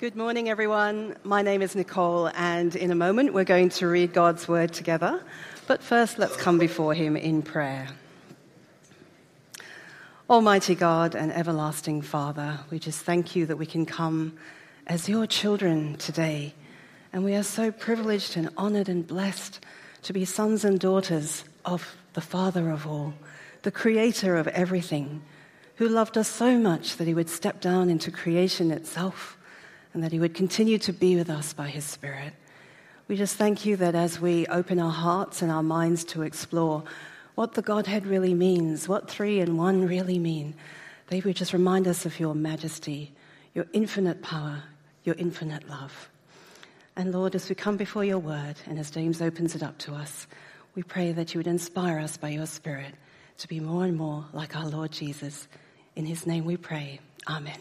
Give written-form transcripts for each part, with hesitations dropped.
Good morning, everyone. My name is Nicole, and in a moment we're going to read God's Word together. But first, let's come before Him in prayer. Almighty God and everlasting Father, we just thank you that we can come as your children today. And we are so privileged and honored and blessed to be sons and daughters of the Father of all, the Creator of everything, who loved us so much that He would step down into creation itself, and that He would continue to be with us by His Spirit. We just thank you that as we open our hearts and our minds to explore what the Godhead really means, what three and one really mean, they would just remind us of your majesty, your infinite power, your infinite love. And Lord, as we come before your word, and as James opens it up to us, we pray that you would inspire us by your Spirit to be more and more like our Lord Jesus. In his name we pray. Amen.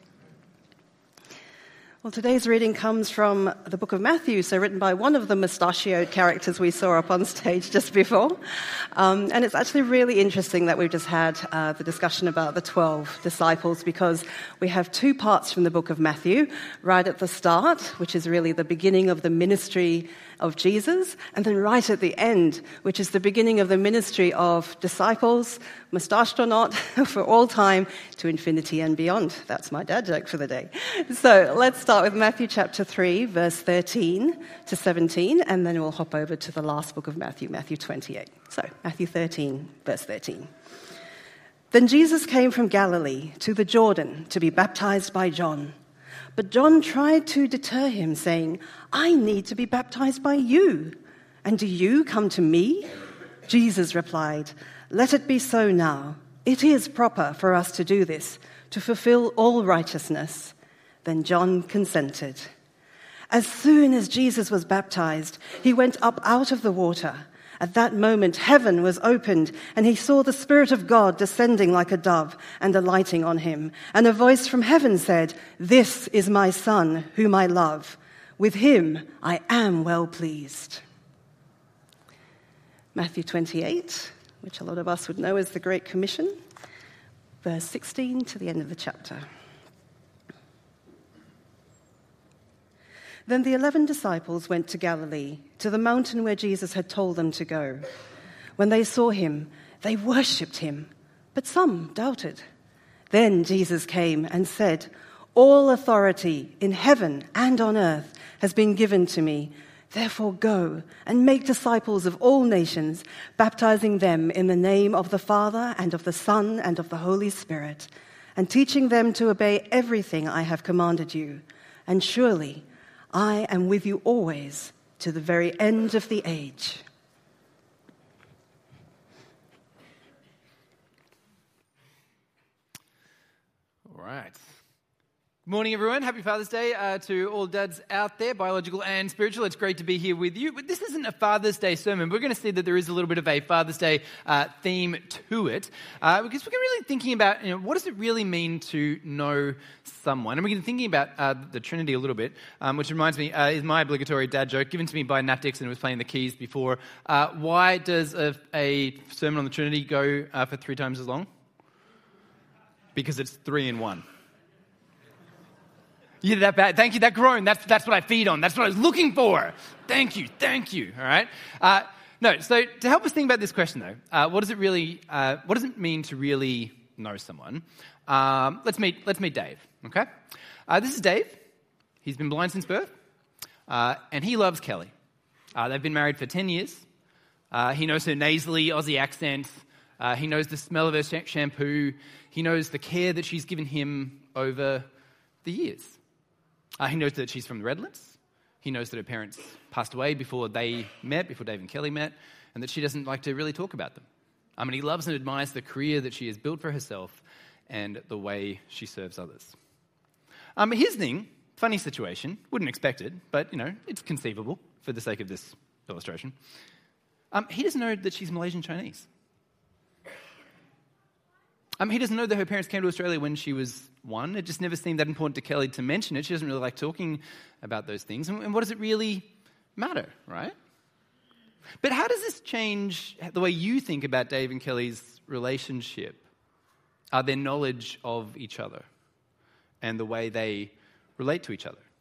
Well, today's reading comes from the book of Matthew, so written by one of the mustachioed characters we saw up on stage just before. And it's actually really interesting that we've just had the discussion about the 12 disciples, because we have two parts from the book of Matthew, right at the start, which is really the beginning of the ministry of Jesus, and then right at the end, which is the beginning of the ministry of disciples, mustached or not, for all time, to infinity and beyond. That's my dad joke for the day. So let's start with Matthew chapter 3, verse 13 to 17, and then we'll hop over to the last book of Matthew, Matthew 28. So, Matthew 13, verse 13. Then Jesus came from Galilee to the Jordan to be baptized by John. But John tried to deter him, saying, "I need to be baptized by you, and do you come to me?" Jesus replied, "Let it be so now. It is proper for us to do this, to fulfill all righteousness." Then John consented. As soon as Jesus was baptized, he went up out of the water. At that moment, heaven was opened, and he saw the Spirit of God descending like a dove and alighting on him. And a voice from heaven said, "This is my Son, whom I love. With him I am well pleased." Matthew 28, which a lot of us would know as the Great Commission, verse 16 to the end of the chapter. Then the 11 disciples went to Galilee, to the mountain where Jesus had told them to go. When they saw him, they worshipped him, but some doubted. Then Jesus came and said, "All authority in heaven and on earth has been given to me. Therefore go and make disciples of all nations, baptizing them in the name of the Father and of the Son and of the Holy Spirit, and teaching them to obey everything I have commanded you. And surely I am with you always to the very end of the age." All right. Good morning, everyone. Happy Father's Day to all dads out there, biological and spiritual. It's great to be here with you. But this isn't a Father's Day sermon. We're going to see that there is a little bit of a Father's Day theme to it, because we're really thinking about, what does it really mean to know someone? And we're going to be thinking about the Trinity a little bit, which reminds me, is my obligatory dad joke given to me by Nat Dixon, who was playing the keys before. Why does a sermon on the Trinity go for 3 times as long? Because it's 3 in 1. You did that bad. Thank you. That groan. That's what I feed on. That's what I was looking for. Thank you. All right. No. So to help us think about this question, though, what does it mean to really know someone? Let's meet Dave. Okay. This is Dave. He's been blind since birth, and he loves Kelly. They've been married for 10 years. He knows her nasally Aussie accent. He knows the smell of her shampoo. He knows the care that she's given him over the years. He knows that she's from the Redlands. He knows that her parents passed away before Dave and Kelly met, and that she doesn't like to really talk about them. He loves and admires the career that she has built for herself and the way she serves others. Here's the thing, funny situation, wouldn't expect it, but, it's conceivable for the sake of this illustration. He doesn't know that she's Malaysian Chinese. He doesn't know that her parents came to Australia when she was 1. It just never seemed that important to Kelly to mention it. She doesn't really like talking about those things. And what does it really matter, right? But how does this change the way you think about Dave and Kelly's relationship, their knowledge of each other, and the way they relate to each other?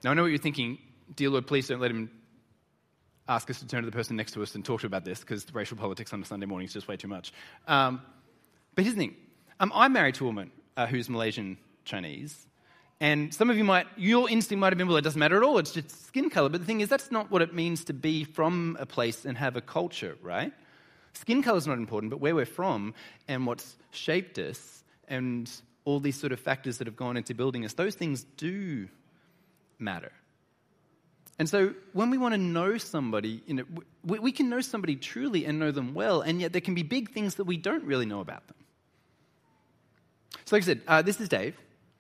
Now, I know what you're thinking. Dear Lord, please don't let him ask us to turn to the person next to us and talk to about this, because racial politics on a Sunday morning is just way too much. But here's the thing. I'm married to a woman who's Malaysian Chinese. And some of your instinct might have been, well, it doesn't matter at all, it's just skin color. But the thing is, that's not what it means to be from a place and have a culture, right? Skin color is not important, but where we're from and what's shaped us and all these sort of factors that have gone into building us, those things do matter. And so when we want to know somebody, we can know somebody truly and know them well, and yet there can be big things that we don't really know about them. So like I said, this is Dave.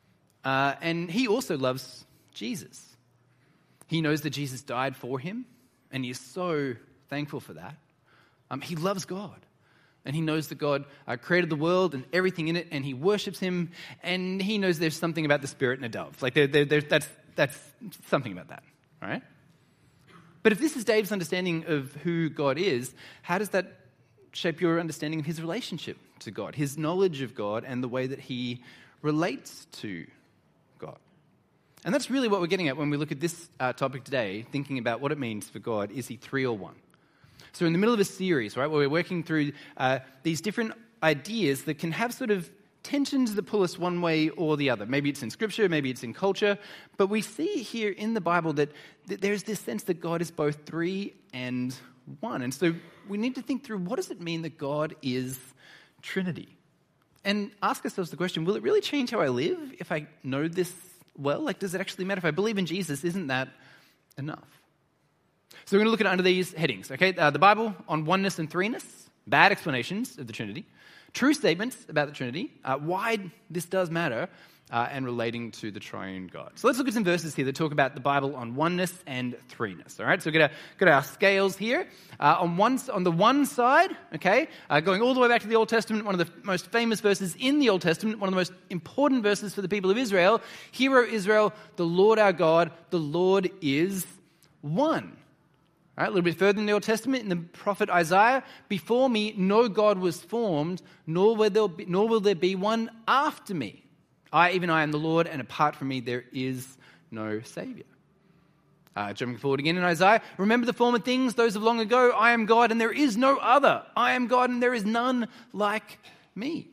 And he also loves Jesus. He knows that Jesus died for him, and he is so thankful for that. He loves God, and he knows that God created the world and everything in it, and he worships him, and he knows there's something about the Spirit and a dove. Like that's something about that, all right? But if this is Dave's understanding of who God is, how does that shape your understanding of his relationship to God, his knowledge of God, and the way that he relates to God? And that's really what we're getting at when we look at this topic today, thinking about what it means for God. Is he three or one? So in the middle of a series, right, where we're working through these different ideas that can have sort of tensions that pull us one way or the other. Maybe it's in Scripture, maybe it's in culture, but we see here in the Bible that there's this sense that God is both three and one. And so we need to think through, what does it mean that God is Trinity? And ask ourselves the question, will it really change how I live if I know this well? Like, does it actually matter? If I believe in Jesus, isn't that enough? So we're going to look at it under these headings, okay? The Bible on oneness and threeness, bad explanations of the Trinity, true statements about the Trinity, why this does matter, and relating to the triune God. So let's look at some verses here that talk about the Bible on oneness and threeness, all right? So we've got our scales here. On the one side, okay, going all the way back to the Old Testament, one of the most famous verses in the Old Testament, one of the most important verses for the people of Israel, Hear, O Israel, the Lord our God, the Lord is one. All right, a little bit further in the Old Testament, in the prophet Isaiah, before me no God was formed, nor will there be one after me. Even I am the Lord, and apart from me there is no Savior. Jumping forward again in Isaiah, remember the former things, those of long ago, I am God and there is no other. I am God and there is none like me.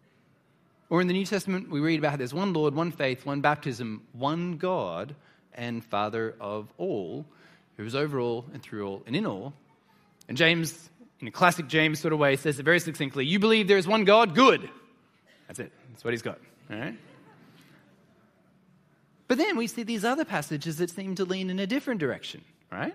Or in the New Testament, we read about how there's one Lord, one faith, one baptism, one God and Father of all, who is over all and through all and in all. And James, in a classic James sort of way, says it very succinctly, you believe there is one God? Good. That's it. That's what he's got. All right? But then we see these other passages that seem to lean in a different direction, right?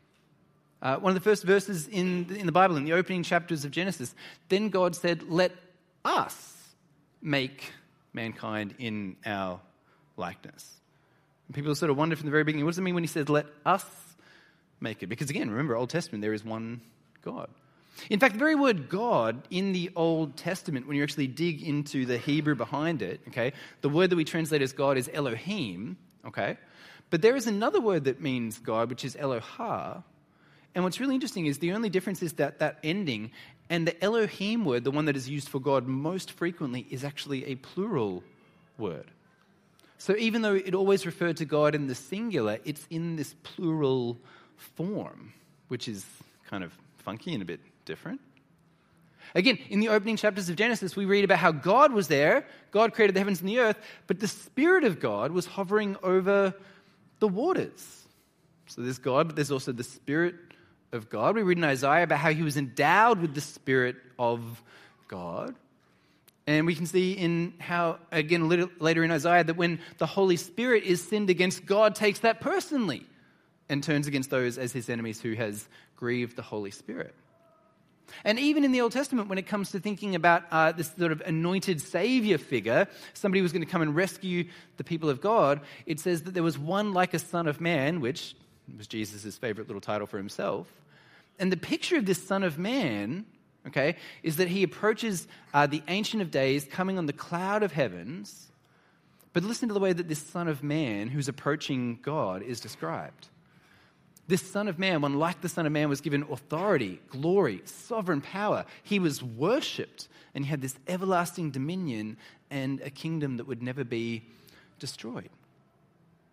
One of the first verses in the Bible, in the opening chapters of Genesis, then God said, let us make mankind in our likeness. And people sort of wonder from the very beginning, what does it mean when he says, let us make it? Because again, remember, Old Testament, there is one God. In fact, the very word God in the Old Testament, when you actually dig into the Hebrew behind it, okay, the word that we translate as God is Elohim, okay? But there is another word that means God, which is Elohah. And what's really interesting is the only difference is that ending, and the Elohim word, the one that is used for God most frequently, is actually a plural word. So even though it always referred to God in the singular, it's in this plural form, which is kind of funky and a bit different. Again, in the opening chapters of Genesis, we read about how God was there. God created the heavens and the earth, but the Spirit of God was hovering over the waters. So there's God, but there's also the Spirit of God. We read in Isaiah about how he was endowed with the Spirit of God. And we can see in how, again, a little later in Isaiah, that when the Holy Spirit is sinned against, God takes that personally and turns against those as his enemies who has grieved the Holy Spirit. And even in the Old Testament, when it comes to thinking about this sort of anointed Savior figure, somebody who was going to come and rescue the people of God, it says that there was one like a Son of Man, which was Jesus' favorite little title for himself. And the picture of this Son of Man, okay, is that he approaches the Ancient of Days coming on the cloud of heavens. But listen to the way that this Son of Man who's approaching God is described. This Son of Man, one like the Son of Man, was given authority, glory, sovereign power. He was worshipped, and he had this everlasting dominion and a kingdom that would never be destroyed.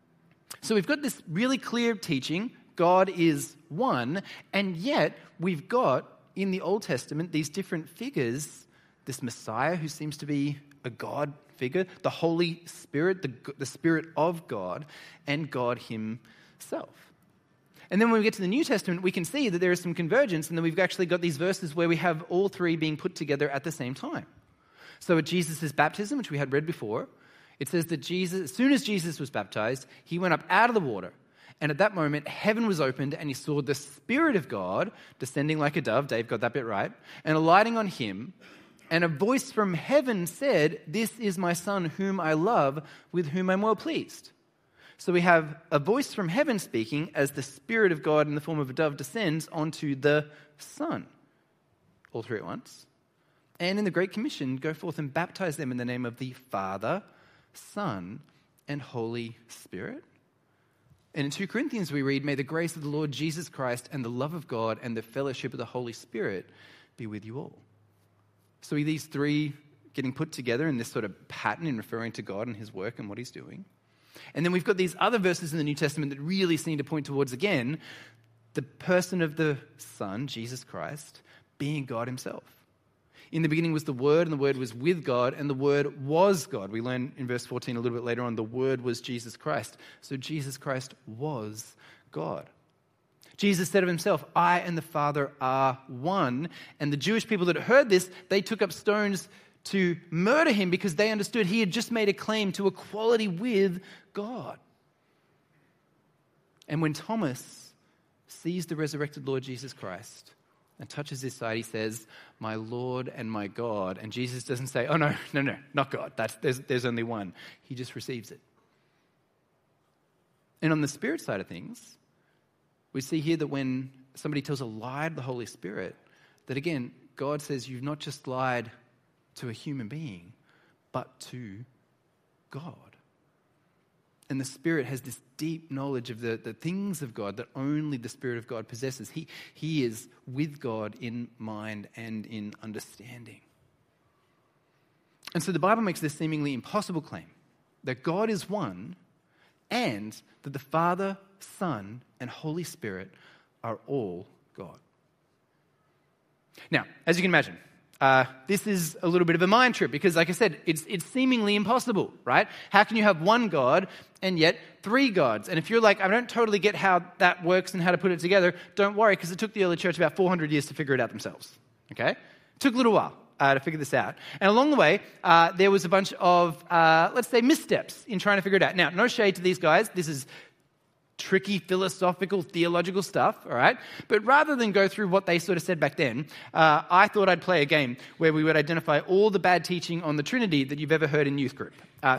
So we've got this really clear teaching, God is one, and yet we've got in the Old Testament these different figures, this Messiah who seems to be a God figure, the Holy Spirit, the Spirit of God, and God himself. And then when we get to the New Testament, we can see that there is some convergence, and then we've actually got these verses where we have all three being put together at the same time. So at Jesus' baptism, which we had read before, it says that Jesus, as soon as Jesus was baptized, he went up out of the water. And at that moment, heaven was opened, and he saw the Spirit of God descending like a dove. Dave got that bit right. And alighting on him. And a voice from heaven said, "This is my Son whom I love, with whom I'm well pleased." So we have a voice from heaven speaking as the Spirit of God in the form of a dove descends onto the Son. All three at once. And in the Great Commission, go forth and baptize them in the name of the Father, Son, and Holy Spirit. And in 2 Corinthians we read, "May the grace of the Lord Jesus Christ and the love of God and the fellowship of the Holy Spirit be with you all." So these three getting put together in this sort of pattern in referring to God and his work and what he's doing. And then we've got these other verses in the New Testament that really seem to point towards, again, the person of the Son, Jesus Christ, being God himself. In the beginning was the Word, and the Word was with God, and the Word was God. We learn in verse 14 a little bit later on, the Word was Jesus Christ. So Jesus Christ was God. Jesus said of himself, "I and the Father are one." And the Jewish people that heard this, they took up stones to murder him because they understood he had just made a claim to equality with God. And when Thomas sees the resurrected Lord Jesus Christ and touches his side, he says, "My Lord and my God." And Jesus doesn't say, "Oh, no, not God. There's only one." He just receives it. And on the Spirit side of things, we see here that when somebody tells a lie to the Holy Spirit, that again, God says, "You've not just lied to a human being, but to God." And the Spirit has this deep knowledge of the things of God that only the Spirit of God possesses. He is with God in mind and in understanding. And so the Bible makes this seemingly impossible claim, that God is one and that the Father, Son, and Holy Spirit are all God. Now, as you can imagine, this is a little bit of a mind trip because, like I said, it's seemingly impossible, right? How can you have one God and yet three gods? And if you're like, I don't totally get how that works and how to put it together, don't worry, because it took the early church about 400 years to figure it out themselves, okay? It took a little while to figure this out. And along the way, there was a bunch of, let's say, missteps in trying to figure it out. Now, no shade to these guys. This is tricky philosophical, theological stuff, all right? But rather than go through what they sort of said back then, I thought I'd play a game where we would identify all the bad teaching on the Trinity that you've ever heard in youth group. All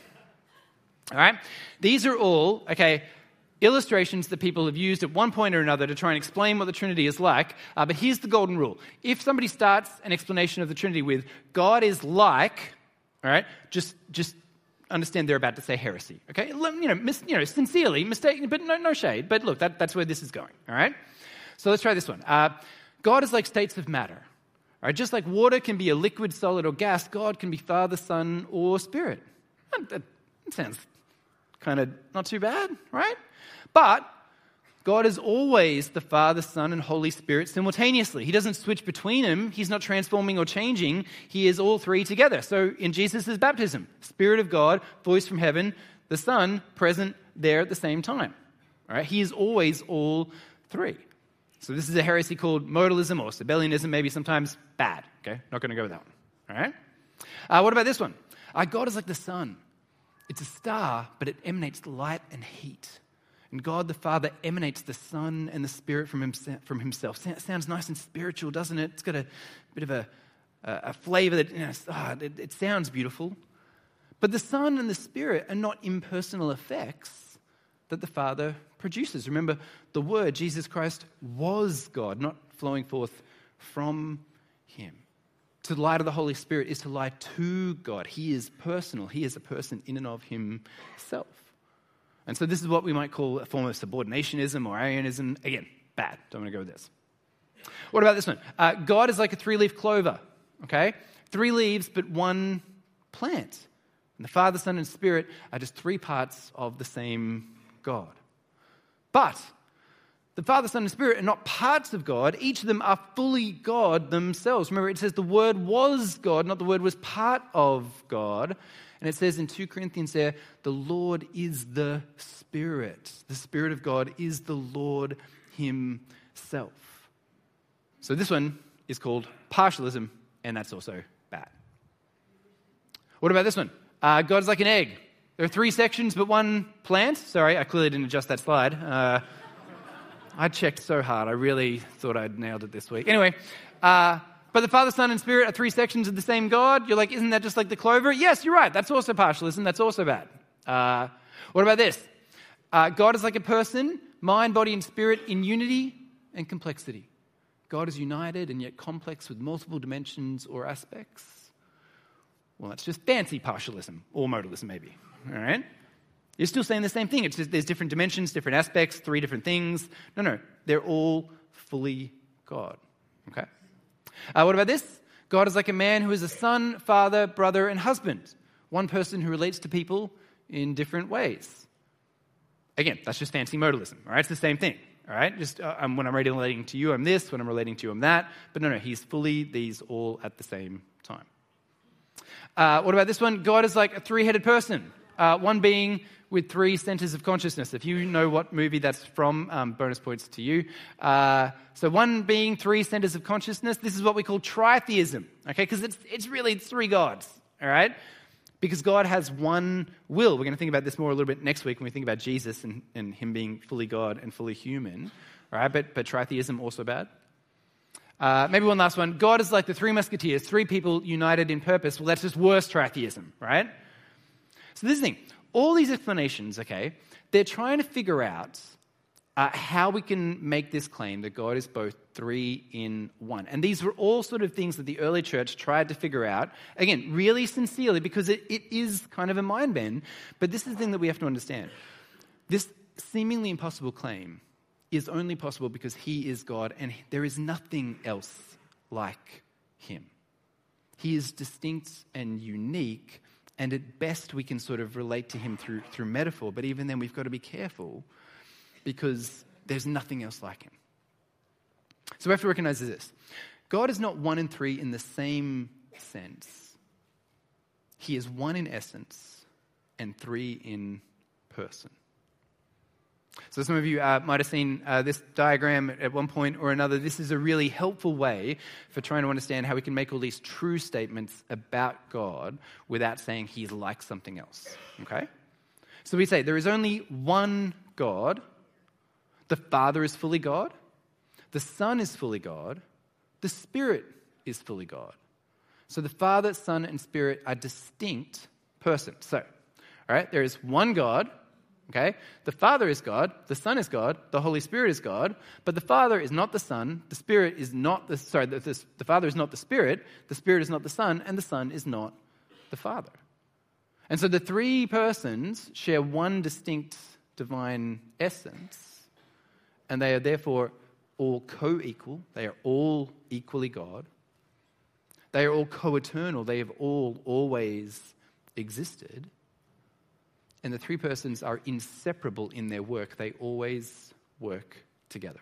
right? These are all, illustrations that people have used at one point or another to try and explain what the Trinity is like. But here's the golden rule. If somebody starts an explanation of the Trinity with, "God is like," all right, just understand they're about to say heresy, okay? Sincerely, mistaken, but no shade. But look, that's where this is going, all right? So let's try this one. God is like states of matter, all right? Just like water can be a liquid, solid, or gas, God can be Father, Son, or Spirit. That sounds kind of not too bad, right? But God is always the Father, Son, and Holy Spirit simultaneously. He doesn't switch between them. He's not transforming or changing. He is all three together. So in Jesus' baptism, Spirit of God, voice from heaven, the Son present there at the same time. All right? He is always all three. So this is a heresy called modalism or Sabellianism, maybe sometimes bad. Okay, not going to go with that one. All right? What about this one? God is like the sun. It's a star, but it emanates light and heat. And God the Father emanates the Son and the Spirit from himself. Sounds nice and spiritual, doesn't it? It's got a bit of a flavor that, it sounds beautiful. But the Son and the Spirit are not impersonal effects that the Father produces. Remember, the Word, Jesus Christ, was God, not flowing forth from him. To lie to the Holy Spirit is to lie to God. He is personal. He is a person in and of himself. And so this is what we might call a form of subordinationism or Arianism. Again, bad. Don't want to go with this. What about this one? God is like a three-leaf clover, okay? 3 leaves, but one plant. And the Father, Son, and Spirit are just 3 parts of the same God. But the Father, Son, and Spirit are not parts of God. Each of them are fully God themselves. Remember, it says the Word was God, not the Word was part of God. And it says in 2 Corinthians there, the Lord is the Spirit. The Spirit of God is the Lord himself. So this one is called partialism, and that's also bad. What about this one? God's like an egg. There are 3 sections but 1 plant. Sorry, I clearly didn't adjust that slide. I checked so hard. I really thought I'd nailed it this week. Anyway, but the Father, Son, and Spirit are 3 sections of the same God. You're like, isn't that just like the clover? Yes, you're right. That's also partialism. That's also bad. What about this? God is like a person, mind, body, and spirit in unity and complexity. God is united and yet complex with multiple dimensions or aspects. Well, that's just fancy partialism, or modalism maybe. All right? You're still saying the same thing. It's just there's different dimensions, different aspects, 3 different things. No. They're all fully God. Okay? What about this? God is like a man who is a son, father, brother, and husband. One person who relates to people in different ways. Again, that's just fancy modalism. All right? It's the same thing. All right? Just when I'm relating to you, I'm this. When I'm relating to you, I'm that. But no, he's fully these all at the same time. What about this one? God is like a 3-headed person. One being with 3 centers of consciousness. If you know what movie that's from, bonus points to you. So one being 3 centers of consciousness. This is what we call tritheism. Okay, because it's really 3 gods. All right, because God has one will. We're going to think about this more a little bit next week when we think about Jesus and him being fully God and fully human. All right, but tritheism also bad. Maybe one last one. God is like the 3 musketeers, 3 people united in purpose. Well, that's just worse tritheism, right? So this is the thing. All these explanations, okay, they're trying to figure out how we can make this claim that God is both 3 in 1. And these were all sort of things that the early church tried to figure out, again, really sincerely, because it is kind of a mind bend. But this is the thing that we have to understand. This seemingly impossible claim is only possible because he is God and there is nothing else like him. He is distinct and unique, and at best we can sort of relate to him through metaphor, but even then we've got to be careful because there's nothing else like him. So we have to recognize this. God is not 1 and 3 in the same sense. He is 1 in essence and 3 in person. So some of you might have seen this diagram at one point or another. This is a really helpful way for trying to understand how we can make all these true statements about God without saying he's like something else. Okay? So we say there is only one God. The Father is fully God. The Son is fully God. The Spirit is fully God. So the Father, Son, and Spirit are distinct persons. So, all right, there is one God. Okay? The Father is God, the Son is God, the Holy Spirit is God, but the Father is not the Son, the Spirit is not the Father is not the Spirit is not the Son, and the Son is not the Father. And so the 3 persons share one distinct divine essence, and they are therefore all co-equal, they are all equally God, they are all co-eternal, they have all always existed. And the 3 persons are inseparable in their work. They always work together.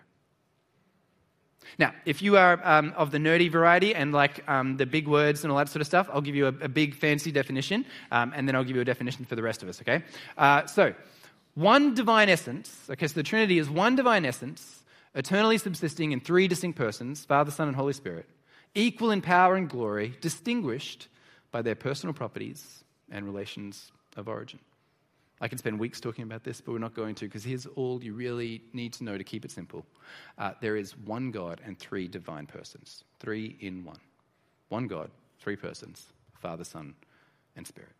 Now, if you are of the nerdy variety and like the big words and all that sort of stuff, I'll give you a big fancy definition, and then I'll give you a definition for the rest of us, okay? So, one divine essence, okay, so the Trinity is one divine essence, eternally subsisting in 3 distinct persons, Father, Son, and Holy Spirit, equal in power and glory, distinguished by their personal properties and relations of origin. I could spend weeks talking about this, but we're not going to, because here's all you really need to know to keep it simple. There is one God and 3 divine persons. 3 in 1. One God, 3 persons, Father, Son, and Spirit.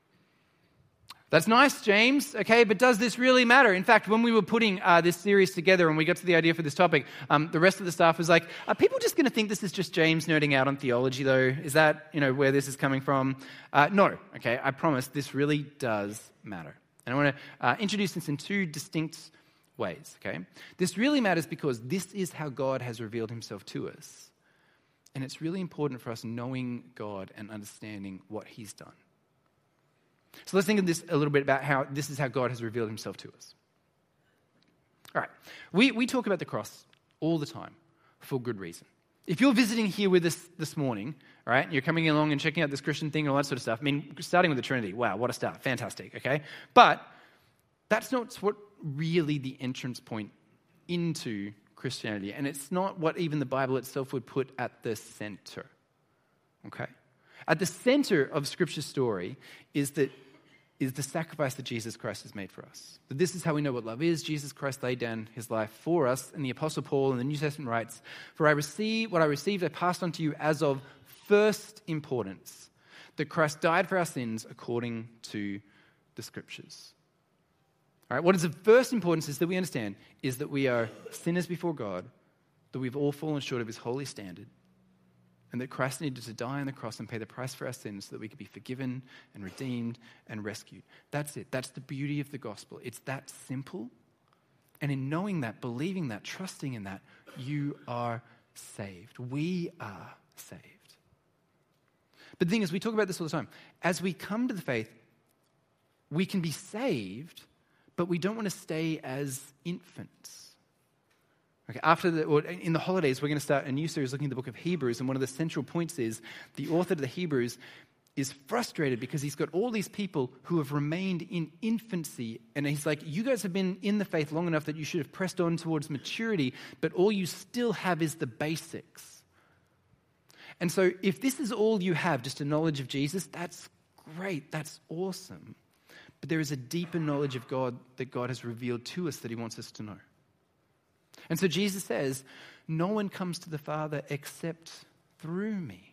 That's nice, James, okay, but does this really matter? In fact, when we were putting this series together and we got to the idea for this topic, the rest of the staff was like, are people just going to think this is just James nerding out on theology, though? Is that, where this is coming from? No, okay, I promise this really does matter. And I want to introduce this in 2 distinct ways, okay? This really matters because this is how God has revealed himself to us. And it's really important for us knowing God and understanding what he's done. So let's think of this a little bit about how this is how God has revealed himself to us. All right, we talk about the cross all the time for good reason. If you're visiting here with us this morning, all right, you're coming along and checking out this Christian thing and all that sort of stuff, I mean, starting with the Trinity, wow, what a start, fantastic, okay? But that's not what really the entrance point into Christianity, and it's not what even the Bible itself would put at the center, okay? At the center of Scripture's story is the sacrifice that Jesus Christ has made for us. That this is how we know what love is. Jesus Christ laid down his life for us, and the Apostle Paul in the New Testament writes, "For what I received, I passed on to you as of first importance, that Christ died for our sins according to the Scriptures." All right, what is of first importance is that we understand is that we are sinners before God, that we've all fallen short of his holy standard, and that Christ needed to die on the cross and pay the price for our sins so that we could be forgiven and redeemed and rescued. That's it. That's the beauty of the gospel. It's that simple. And in knowing that, believing that, trusting in that, you are saved. We are saved. But the thing is, we talk about this all the time. As we come to the faith, we can be saved, but we don't want to stay as infants. Okay, in the holidays, we're going to start a new series looking at the book of Hebrews, and one of the central points is the author of the Hebrews is frustrated because he's got all these people who have remained in infancy, and he's like, you guys have been in the faith long enough that you should have pressed on towards maturity, but all you still have is the basics. And so if this is all you have, just a knowledge of Jesus, that's great, that's awesome. But there is a deeper knowledge of God that God has revealed to us that he wants us to know. And so Jesus says, no one comes to the Father except through me.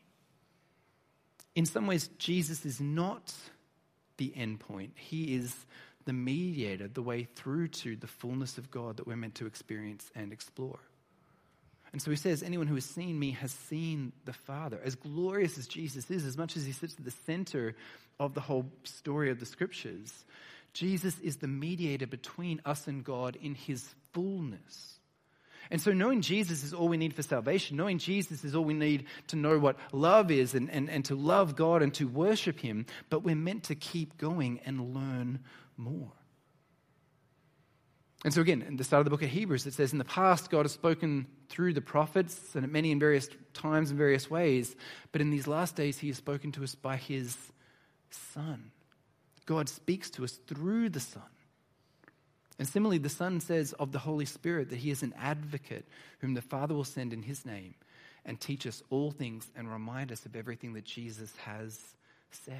In some ways, Jesus is not the end point. He is the mediator, the way through to the fullness of God that we're meant to experience and explore. And so he says, anyone who has seen me has seen the Father. As glorious as Jesus is, as much as he sits at the center of the whole story of the Scriptures, Jesus is the mediator between us and God in his fullness. And so knowing Jesus is all we need for salvation. Knowing Jesus is all we need to know what love is and to love God and to worship him. But we're meant to keep going and learn more. And so again, in the start of the book of Hebrews, it says, in the past, God has spoken through the prophets and at many in various times and various ways. But in these last days, he has spoken to us by his Son. God speaks to us through the Son. And similarly, the Son says of the Holy Spirit that he is an advocate whom the Father will send in his name and teach us all things and remind us of everything that Jesus has said.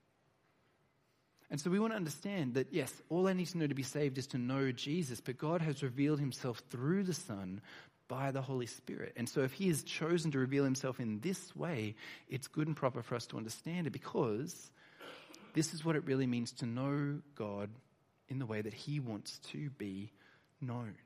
And so we want to understand that, yes, all I need to know to be saved is to know Jesus, but God has revealed himself through the Son by the Holy Spirit. And so if he has chosen to reveal himself in this way, it's good and proper for us to understand it, because this is what it really means to know God in the way that he wants to be known.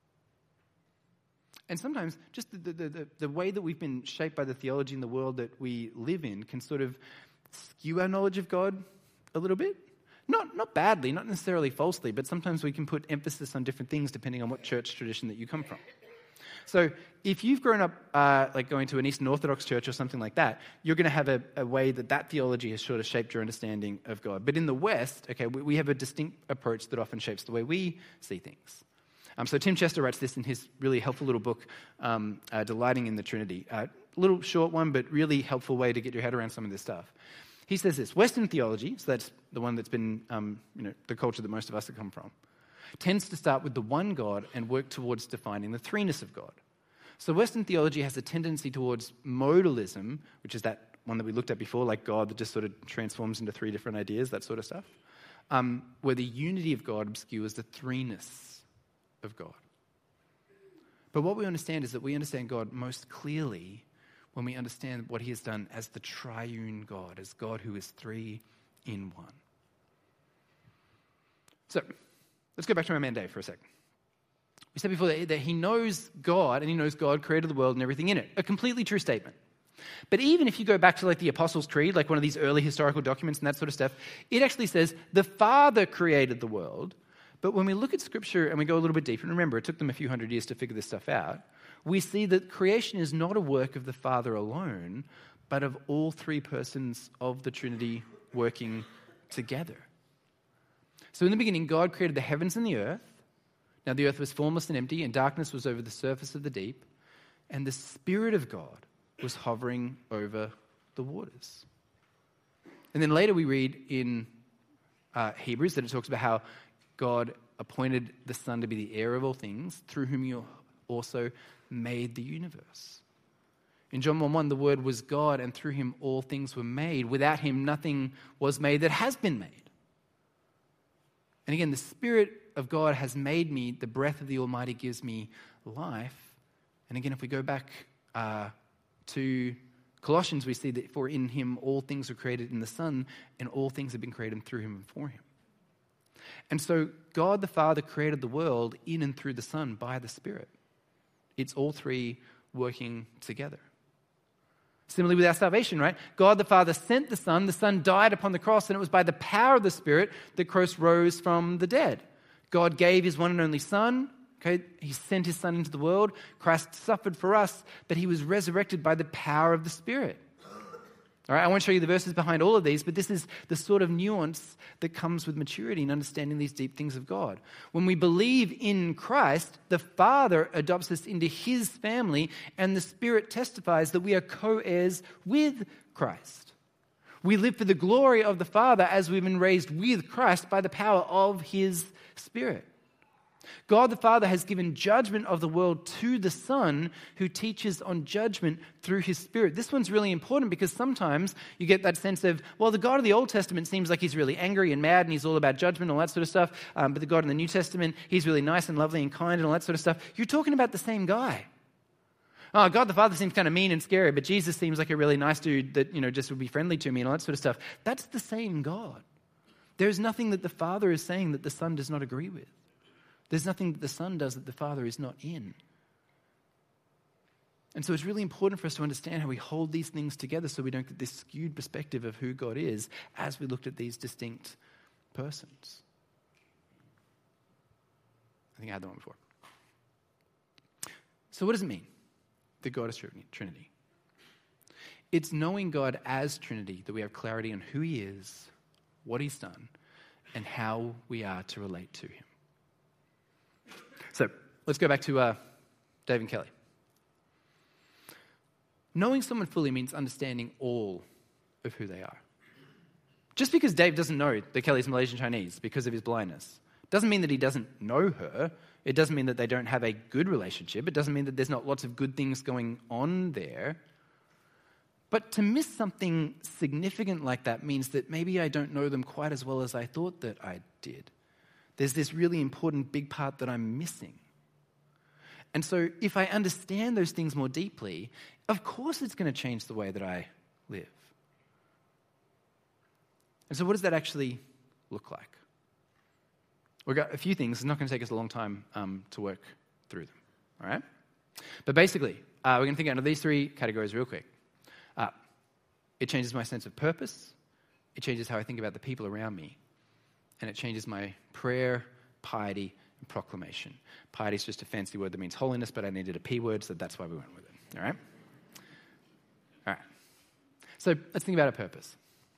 And sometimes just the way that we've been shaped by the theology in the world that we live in can sort of skew our knowledge of God a little bit. Not badly, not necessarily falsely, but sometimes we can put emphasis on different things depending on what church tradition that you come from. So if you've grown up like going to an Eastern Orthodox church or something like that, you're going to have a way that theology has sort of shaped your understanding of God. But in the West, okay, we have a distinct approach that often shapes the way we see things. So Tim Chester writes this in his really helpful little book, Delighting in the Trinity. A little short one, but really helpful way to get your head around some of this stuff. He says this: Western theology, so that's the one that's been the culture that most of us have come from, tends to start with the one God and work towards defining the threeness of God. So Western theology has a tendency towards modalism, which is that one that we looked at before, like God that just sort of transforms into three different ideas, that sort of stuff, where the unity of God obscures the threeness of God. But what we understand is that we understand God most clearly when we understand what he has done as the triune God, as God who is three in one. So, let's go back to our man Dave for a sec. We said before that he knows God, and he knows God created the world and everything in it. A completely true statement. But even if you go back to like the Apostles' Creed, like one of these early historical documents and that sort of stuff, it actually says the Father created the world. But when we look at Scripture and we go a little bit deeper, and remember, it took them a few hundred years to figure this stuff out, we see that creation is not a work of the Father alone, but of all three persons of the Trinity working together. So in the beginning, God created the heavens and the earth. Now the earth was formless and empty, and darkness was over the surface of the deep, and the Spirit of God was hovering over the waters. And then later we read in Hebrews that it talks about how God appointed the Son to be the heir of all things, through whom you also made the universe. In John 1:1, the Word was God, and through him all things were made. Without him, nothing was made that has been made. And again, the Spirit of God has made me. The breath of the Almighty gives me life. And again, if we go back to Colossians, we see that for in him all things were created in the Son, and all things have been created through him and for him. And so God the Father created the world in and through the Son by the Spirit. It's all three working together. Similarly with our salvation, right? God the Father sent the Son died upon the cross, and it was by the power of the Spirit that Christ rose from the dead. God gave his one and only Son. Okay, he sent his Son into the world. Christ suffered for us, but he was resurrected by the power of the Spirit. All right, I won't show you the verses behind all of these, but this is the sort of nuance that comes with maturity and understanding these deep things of God. When we believe in Christ, the Father adopts us into his family, and the Spirit testifies that we are co-heirs with Christ. We live for the glory of the Father as we've been raised with Christ by the power of his Spirit. God the Father has given judgment of the world to the Son, who teaches on judgment through his Spirit. This one's really important because sometimes you get that sense of, well, the God of the Old Testament seems like he's really angry and mad and he's all about judgment and all that sort of stuff. But the God in the New Testament, he's really nice and lovely and kind and all that sort of stuff. You're talking about the same guy. Oh, God the Father seems kind of mean and scary, but Jesus seems like a really nice dude that, just would be friendly to me and all that sort of stuff. That's the same God. There's nothing that the Father is saying that the Son does not agree with. There's nothing that the Son does that the Father is not in. And so it's really important for us to understand how we hold these things together so we don't get this skewed perspective of who God is as we looked at these distinct persons. I think I had that one before. So what does it mean that God is Trinity? It's knowing God as Trinity that we have clarity on who he is, what he's done, and how we are to relate to him. So let's go back to Dave and Kelly. Knowing someone fully means understanding all of who they are. Just because Dave doesn't know that Kelly's Malaysian Chinese because of his blindness doesn't mean that he doesn't know her. It doesn't mean that they don't have a good relationship. It doesn't mean that there's not lots of good things going on there. But to miss something significant like that means that maybe I don't know them quite as well as I thought that I did. There's this really important big part that I'm missing. And so if I understand those things more deeply, of course it's going to change the way that I live. And so what does that actually look like? We've got a few things. It's not going to take us a long time to work through them. All right? But basically, we're going to think out of these three categories real quick. It changes my sense of purpose. It changes how I think about the people around me. And it changes my prayer, piety, and proclamation. Piety is just a fancy word that means holiness, but I needed a P word, so that's why we went with it. All right? All right. So let's think about our purpose.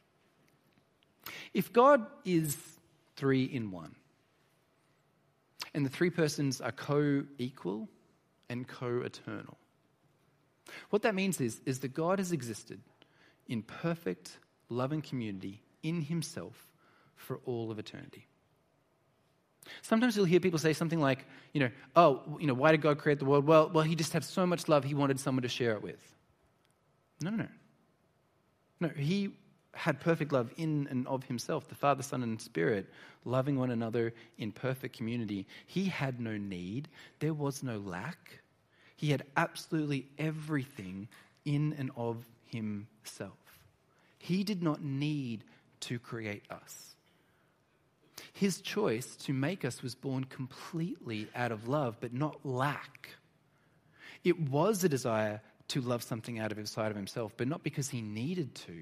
If God is three in one, and the three persons are co-equal and co-eternal, what that means is that God has existed in perfect, loving community in himself for all of eternity. Sometimes you'll hear people say something like, why did God create the world? Well, he just had so much love, he wanted someone to share it with. No. No, he had perfect love in and of himself, the Father, Son, and Spirit, loving one another in perfect community. He had no need. There was no lack. He had absolutely everything in and of himself. He did not need to create us. His choice to make us was born completely out of love, but not lack. It was a desire to love something out of inside of himself, but not because he needed to.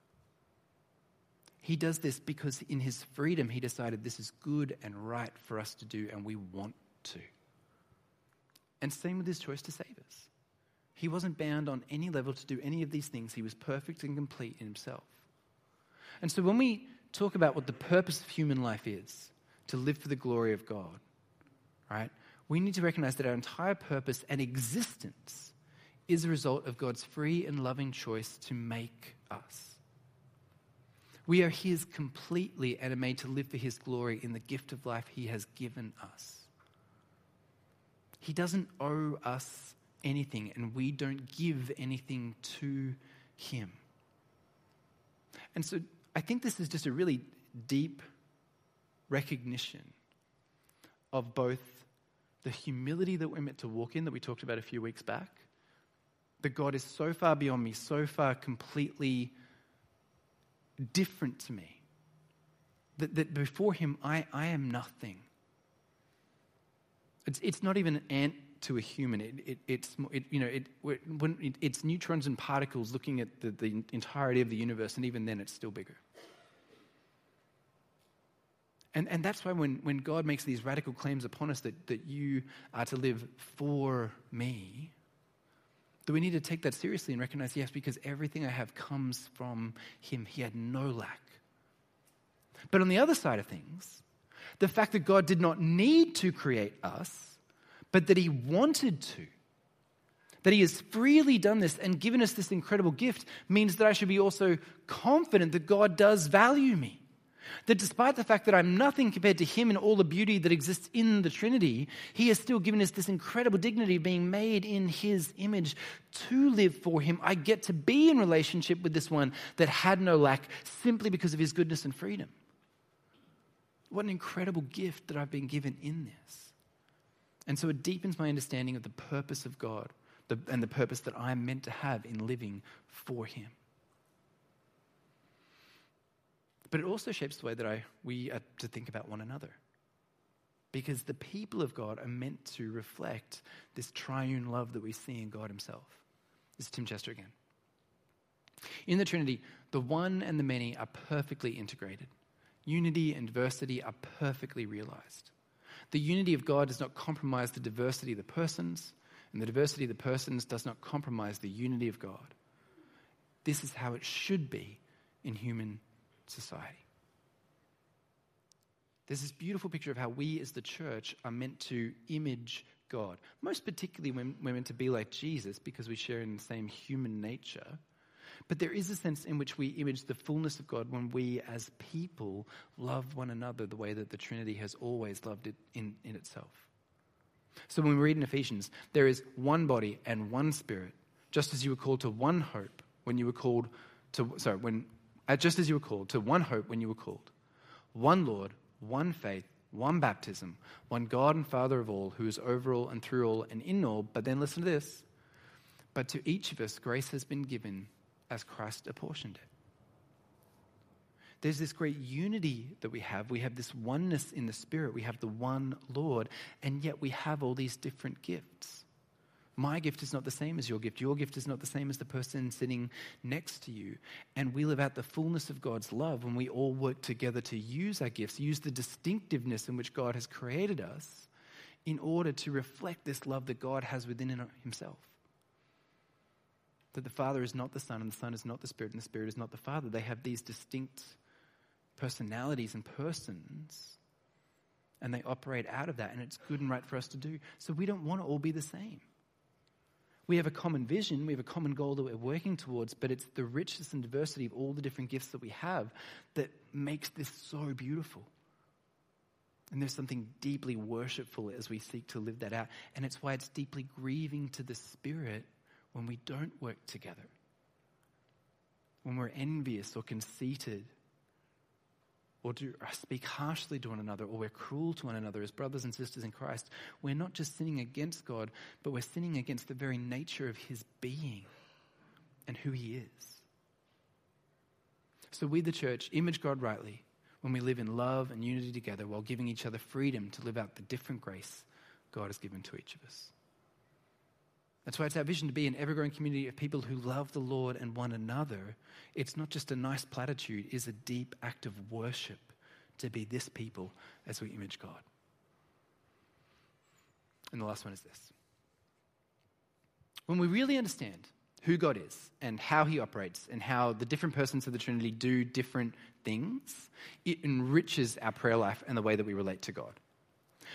He does this because in his freedom, he decided this is good and right for us to do, and we want to. And same with his choice to save us. He wasn't bound on any level to do any of these things. He was perfect and complete in himself. And so when we talk about what the purpose of human life is, to live for the glory of God, right? We need to recognize that our entire purpose and existence is a result of God's free and loving choice to make us. We are his completely and are made to live for his glory in the gift of life he has given us. He doesn't owe us anything, and we don't give anything to him. And so I think this is just a really deep recognition of both the humility that we're meant to walk in, that we talked about a few weeks back, that God is so far beyond me, so far completely different to me, that before him I am nothing. It's not even an ant to a human. It's neutrons and particles looking at the entirety of the universe, and even then it's still bigger. And that's why when God makes these radical claims upon us that you are to live for me, that we need to take that seriously and recognize, yes, because everything I have comes from him. He had no lack. But on the other side of things, the fact that God did not need to create us, but that he wanted to, that he has freely done this and given us this incredible gift, means that I should be also confident that God does value me. That despite the fact that I'm nothing compared to him and all the beauty that exists in the Trinity, he has still given us this incredible dignity of being made in his image to live for him. I get to be in relationship with this one that had no lack simply because of his goodness and freedom. What an incredible gift that I've been given in this. And so it deepens my understanding of the purpose of God and the purpose that I'm meant to have in living for him. But it also shapes the way that we are to think about one another. Because the people of God are meant to reflect this triune love that we see in God himself. This is Tim Chester again. In the Trinity, the one and the many are perfectly integrated. Unity and diversity are perfectly realized. The unity of God does not compromise the diversity of the persons, and the diversity of the persons does not compromise the unity of God. This is how it should be in human society. There's this beautiful picture of how we as the church are meant to image God. Most particularly when we're meant to be like Jesus because we share in the same human nature. But there is a sense in which we image the fullness of God when we as people love one another the way that the Trinity has always loved it in itself. So when we read in Ephesians, there is one body and one spirit, just as you were called to one hope when you were called to, just as you were called to one hope when you were called. One Lord, one faith, one baptism, one God and Father of all, who is over all and through all and in all. But then listen to this. But to each of us grace has been given as Christ apportioned it. There's this great unity that we have. We have this oneness in the Spirit. We have the one Lord, and yet we have all these different gifts. My gift is not the same as your gift. Your gift is not the same as the person sitting next to you. And we live out the fullness of God's love when we all work together to use our gifts, use the distinctiveness in which God has created us in order to reflect this love that God has within himself. That the Father is not the Son, and the Son is not the Spirit, and the Spirit is not the Father. They have these distinct personalities and persons, and they operate out of that, and it's good and right for us to do. So we don't want to all be the same. We have a common vision, we have a common goal that we're working towards, but it's the richness and diversity of all the different gifts that we have that makes this so beautiful. And there's something deeply worshipful as we seek to live that out. And it's why it's deeply grieving to the Spirit when we don't work together. When we're envious or conceited, or speak harshly to one another, or we're cruel to one another as brothers and sisters in Christ, we're not just sinning against God, but we're sinning against the very nature of his being and who he is. So we, the church, image God rightly when we live in love and unity together while giving each other freedom to live out the different grace God has given to each of us. That's why it's our vision to be an ever-growing community of people who love the Lord and one another. It's not just a nice platitude, it's a deep act of worship to be this people as we image God. And the last one is this. When we really understand who God is and how he operates and how the different persons of the Trinity do different things, it enriches our prayer life and the way that we relate to God.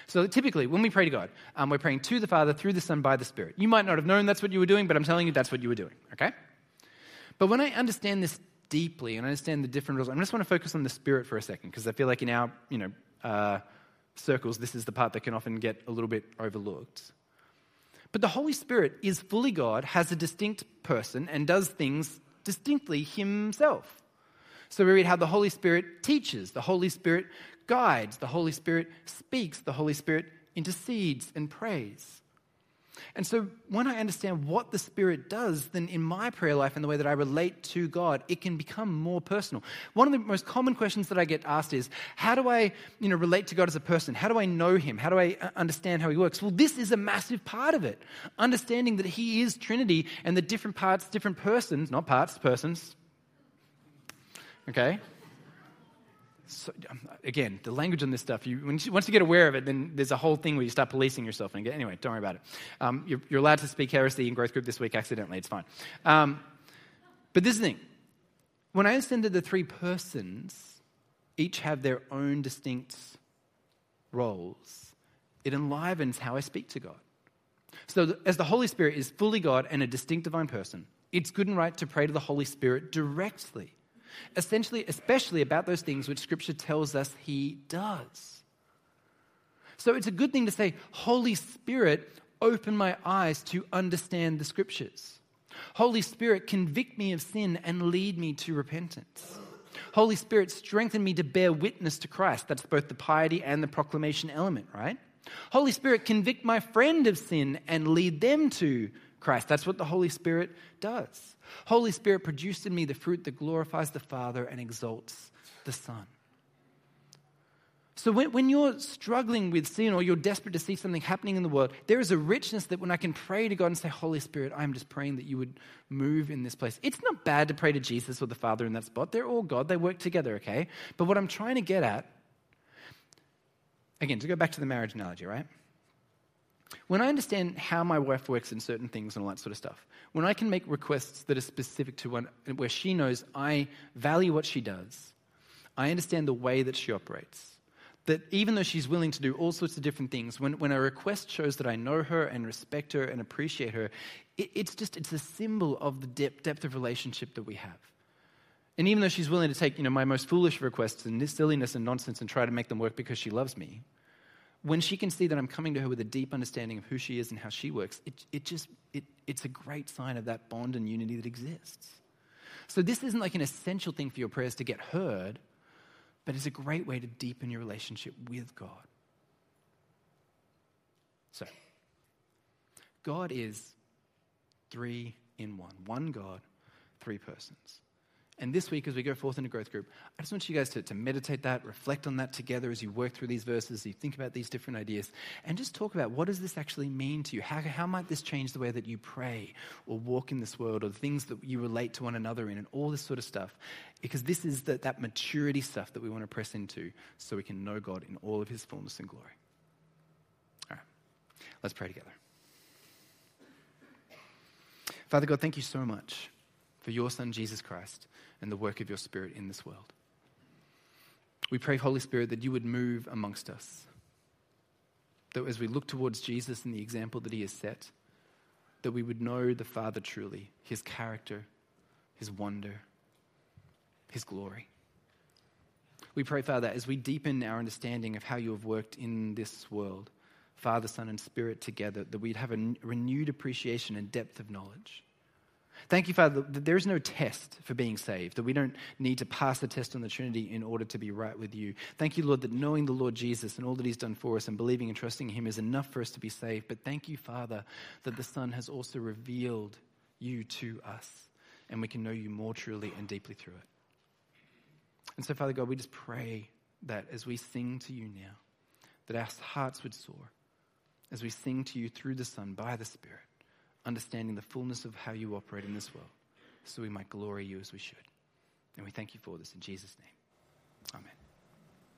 So typically, when we pray to God, we're praying to the Father, through the Son, by the Spirit. You might not have known that's what you were doing, but I'm telling you that's what you were doing, okay? But when I understand this deeply and I understand the different rules, I just want to focus on the Spirit for a second, because I feel like in our circles, this is the part that can often get a little bit overlooked. But the Holy Spirit is fully God, has a distinct person, and does things distinctly himself. So we read how the Holy Spirit teaches, the Holy Spirit guides, the Holy Spirit speaks, the Holy Spirit intercedes and prays. And so when I understand what the Spirit does, then in my prayer life and the way that I relate to God, it can become more personal. One of the most common questions that I get asked is, how do I relate to God as a person? How do I know him? How do I understand how he works? Well, this is a massive part of it. Understanding that he is Trinity and the different parts, different persons, not parts, persons. Okay? So, again, the language on this stuff, once you get aware of it, then there's a whole thing where you start policing yourself. Anyway, don't worry about it. You're allowed to speak heresy in growth group this week accidentally. It's fine. But this is the thing. When I understand that the three persons each have their own distinct roles, it enlivens how I speak to God. So as the Holy Spirit is fully God and a distinct divine person, it's good and right to pray to the Holy Spirit directly. Essentially, especially about those things which Scripture tells us he does. So it's a good thing to say, Holy Spirit, open my eyes to understand the Scriptures. Holy Spirit, convict me of sin and lead me to repentance. Holy Spirit, strengthen me to bear witness to Christ. That's both the piety and the proclamation element, right? Holy Spirit, convict my friend of sin and lead them to Christ. That's what the Holy Spirit does. Holy Spirit, produce in me the fruit that glorifies the Father and exalts the Son. So when you're struggling with sin or you're desperate to see something happening in the world, there is a richness that when I can pray to God and say, Holy Spirit, I'm just praying that you would move in this place. It's not bad to pray to Jesus or the Father in that spot. They're all God. They work together, okay? But what I'm trying to get at, again, to go back to the marriage analogy, right? When I understand how my wife works in certain things and all that sort of stuff, when I can make requests that are specific to one, where she knows I value what she does, I understand the way that she operates, that even though she's willing to do all sorts of different things, when a request shows that I know her and respect her and appreciate her, it's a symbol of the depth of relationship that we have. And even though she's willing to take my most foolish requests and this silliness and nonsense and try to make them work because she loves me, when she can see that I'm coming to her with a deep understanding of who she is and how she works, it's a great sign of that bond and unity that exists. So this isn't like an essential thing for your prayers to get heard, but it's a great way to deepen your relationship with God. So, God is 3 in 1. One God, 3 persons. And this week, as we go forth into growth group, I just want you guys to meditate that, reflect on that together as you work through these verses, you think about these different ideas, and just talk about what does this actually mean to you? How might this change the way that you pray or walk in this world or the things that you relate to one another in and all this sort of stuff? Because this is that maturity stuff that we want to press into so we can know God in all of his fullness and glory. All right, let's pray together. Father God, thank you so much for your Son, Jesus Christ, and the work of your Spirit in this world. We pray, Holy Spirit, that you would move amongst us. That as we look towards Jesus and the example that he has set, that we would know the Father truly, his character, his wonder, his glory. We pray, Father, as we deepen our understanding of how you have worked in this world, Father, Son, and Spirit together, that we'd have a renewed appreciation and depth of knowledge. Thank you, Father, that there is no test for being saved, that we don't need to pass the test on the Trinity in order to be right with you. Thank you, Lord, that knowing the Lord Jesus and all that he's done for us and believing and trusting him is enough for us to be saved. But thank you, Father, that the Son has also revealed you to us and we can know you more truly and deeply through it. And so, Father God, we just pray that as we sing to you now, that our hearts would soar as we sing to you through the Son by the Spirit, understanding the fullness of how you operate in this world, so we might glory you as we should. And we thank you for this in Jesus' name. Amen.